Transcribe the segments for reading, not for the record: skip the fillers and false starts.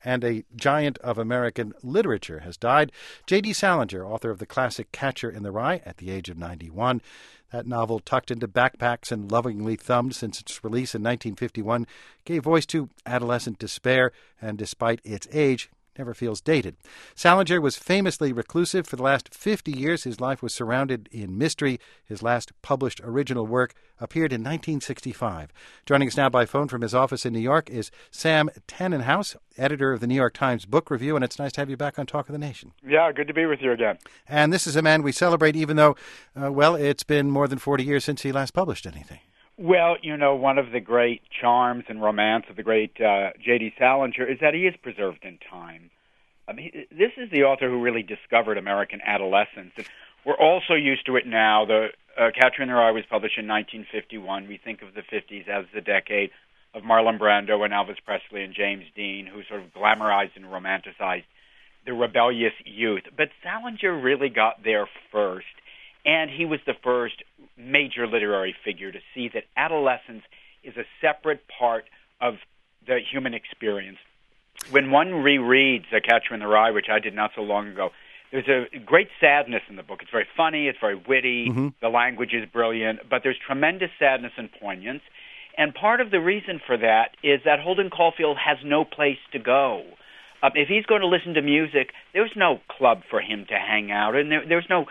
and a giant of American literature, has died. J.D. Salinger, author of the classic Catcher in the Rye, at the age of 91. That novel, tucked into backpacks and lovingly thumbed since its release in 1951, gave voice to adolescent despair, and despite its age, never feels dated. Salinger was famously reclusive for the last 50 years. His life was surrounded in mystery. His last published original work appeared in 1965. Joining us now by phone from his office in New York is Sam Tannenhouse, editor of the New York Times Book Review, and it's nice to have you back on Talk of the Nation. Yeah, good to be with you again. And this is a man we celebrate even though, it's been more than 40 years since he last published anything. Well, one of the great charms and romance of the great J.D. Salinger is that he is preserved in time. I mean, this is the author who really discovered American adolescence. We're also used to it now. The Catcher in the Rye was published in 1951. We think of the 50s as the decade of Marlon Brando and Elvis Presley and James Dean, who sort of glamorized and romanticized the rebellious youth. But Salinger really got there first. And he was the first major literary figure to see that adolescence is a separate part of the human experience. When one rereads A Catcher in the Rye, which I did not so long ago, there's a great sadness in the book. It's very funny, it's very witty, the language is brilliant, but there's tremendous sadness and poignance. And part of the reason for that is that Holden Caulfield has no place to go. If he's going to listen to music, there's no club for him to hang out in. There's no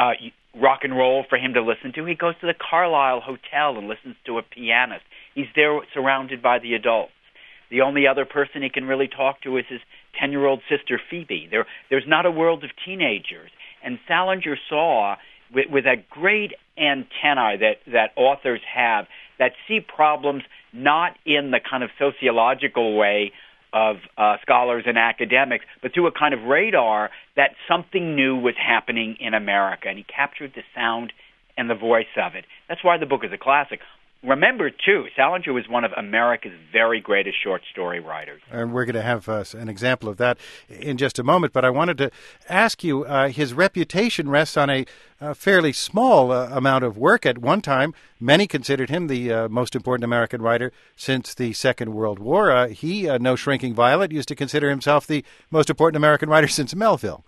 rock and roll for him to listen to. He goes to the Carlisle Hotel and listens to a pianist. He's there surrounded by the adults. The only other person he can really talk to is his 10-year-old sister Phoebe. There's not a world of teenagers. And Salinger saw, with that great antennae that authors have, that see problems not in the kind of sociological way of scholars and academics, but through a kind of radar that something new was happening in America, and he captured the sound and the voice of it. That's why the book is a classic. Remember, too, Salinger was one of America's very greatest short story writers. And we're going to have an example of that in just a moment. But I wanted to ask you, his reputation rests on a fairly small amount of work. At one time, many considered him the most important American writer since the Second World War. He, No Shrinking Violet, used to consider himself the most important American writer since Melville.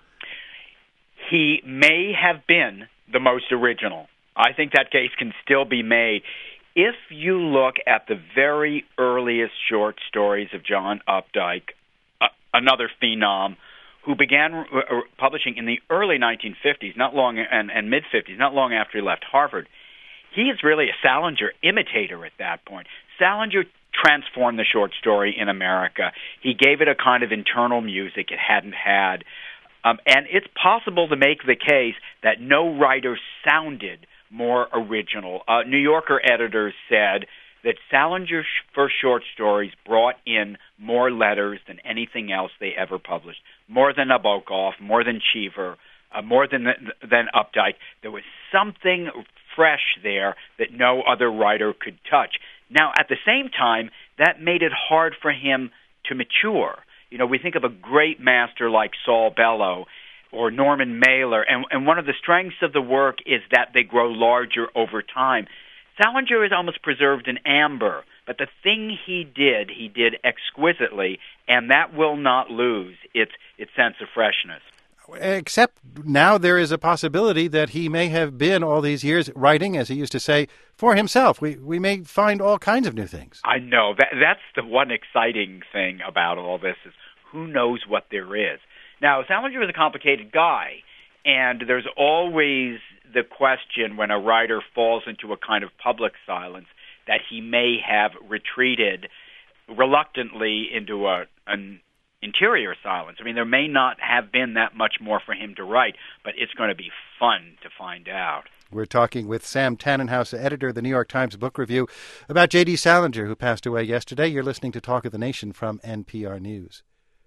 He may have been the most original. I think that case can still be made. If you look at the very earliest short stories of John Updike, another phenom, who began publishing in the early 1950s, not long and mid-50s, not long after he left Harvard, he is really a Salinger imitator at that point. Salinger transformed the short story in America. He gave it a kind of internal music it hadn't had. And it's possible to make the case that no writer sounded more original. New Yorker editors said that Salinger's first short stories brought in more letters than anything else they ever published, more than Nabokov, more than Cheever, more than Updike. There was something fresh there that no other writer could touch. Now, at the same time, that made it hard for him to mature. We think of a great master like Saul Bellow or Norman Mailer, and one of the strengths of the work is that they grow larger over time. Salinger is almost preserved in amber, but the thing he did exquisitely, and that will not lose its sense of freshness. Except now there is a possibility that he may have been all these years writing, as he used to say, for himself. We may find all kinds of new things. I know. That's the one exciting thing about all this is who knows what there is. Now, Salinger was a complicated guy, and there's always the question when a writer falls into a kind of public silence that he may have retreated reluctantly into an interior silence. I mean, there may not have been that much more for him to write, but it's going to be fun to find out. We're talking with Sam Tannenhouse, editor of the New York Times Book Review, about J.D. Salinger, who passed away yesterday. You're listening to Talk of the Nation from NPR News.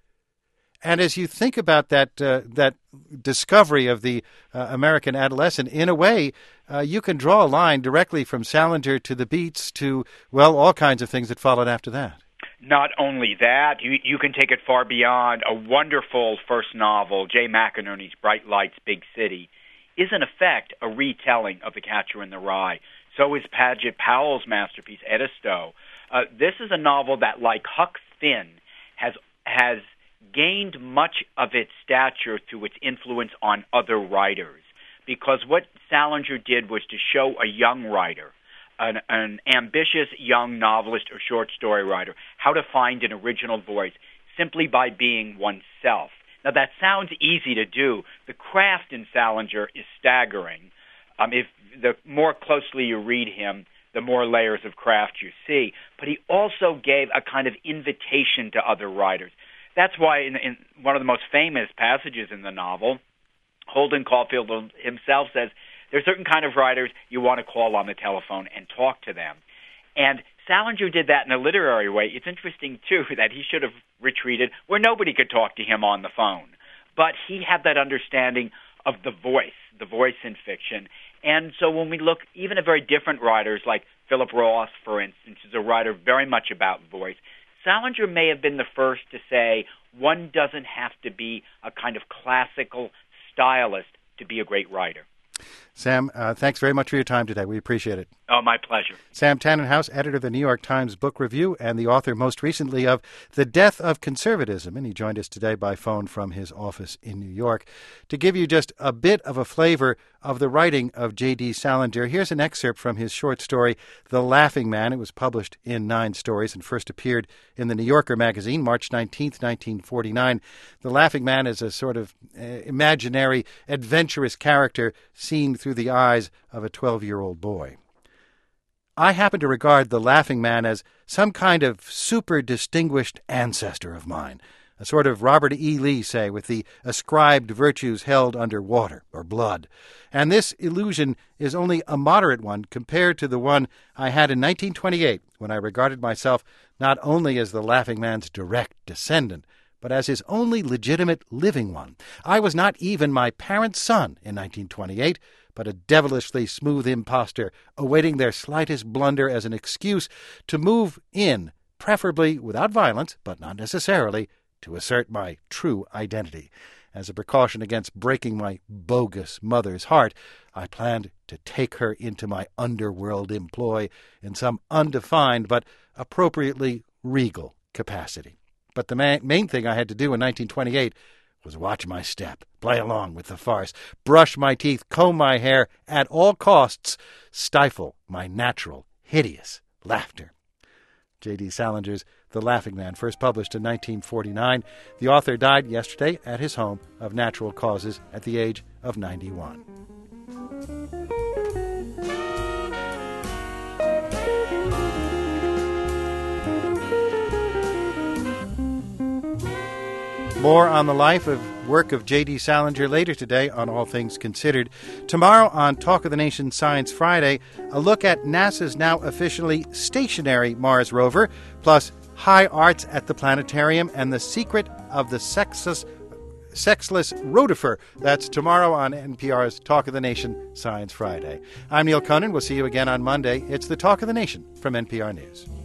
And as you think about that discovery of the American adolescent, in a way, you can draw a line directly from Salinger to the Beats to, all kinds of things that followed after that. Not only that, you can take it far beyond. A wonderful first novel, Jay McInerney's Bright Lights, Big City, is in effect a retelling of The Catcher in the Rye. So is Paget Powell's masterpiece, Edisto. This is a novel that, like Huck Finn, has gained much of its stature through its influence on other writers. Because what Salinger did was to show a young writer, an ambitious young novelist or short story writer, how to find an original voice simply by being oneself. Now, that sounds easy to do. The craft in Salinger is staggering. If the more closely you read him, the more layers of craft you see. But he also gave a kind of invitation to other writers. That's why in one of the most famous passages in the novel, Holden Caulfield himself says, there are certain kind of writers you want to call on the telephone and talk to them. And Salinger did that in a literary way. It's interesting, too, that he should have retreated where nobody could talk to him on the phone. But he had that understanding of the voice in fiction. And so when we look even at very different writers like Philip Roth, for instance, is a writer very much about voice, Salinger may have been the first to say one doesn't have to be a kind of classical stylist to be a great writer. Sam, thanks very much for your time today. We appreciate it. Oh, my pleasure. Sam Tannenhouse, editor of the New York Times Book Review and the author most recently of The Death of Conservatism. And he joined us today by phone from his office in New York. To give you just a bit of a flavor of the writing of J.D. Salinger, here's an excerpt from his short story, The Laughing Man. It was published in 9 stories and first appeared in the New Yorker magazine, March 19th, 1949. The Laughing Man is a sort of imaginary, adventurous character seen through the eyes of a 12-year-old boy. I happen to regard the Laughing Man as some kind of super distinguished ancestor of mine, a sort of Robert E. Lee, say, with the ascribed virtues held under water or blood. And this illusion is only a moderate one compared to the one I had in 1928, when I regarded myself not only as the Laughing Man's direct descendant, but as his only legitimate living one. I was not even my parents' son in 1928, but a devilishly smooth impostor awaiting their slightest blunder as an excuse to move in, preferably without violence, but not necessarily, to assert my true identity. As a precaution against breaking my bogus mother's heart, I planned to take her into my underworld employ in some undefined but appropriately regal capacity. But the main thing I had to do in 1928 was watch my step, play along with the farce, brush my teeth, comb my hair, at all costs, stifle my natural, hideous laughter. J.D. Salinger's The Laughing Man, first published in 1949. The author died yesterday at his home of natural causes at the age of 91. More on the life and work of J.D. Salinger later today on All Things Considered. Tomorrow on Talk of the Nation Science Friday, a look at NASA's now officially stationary Mars rover, plus high arts at the planetarium and the secret of the sexless rotifer. That's tomorrow on NPR's Talk of the Nation Science Friday. I'm Neil Conan. We'll see you again on Monday. It's the Talk of the Nation from NPR News.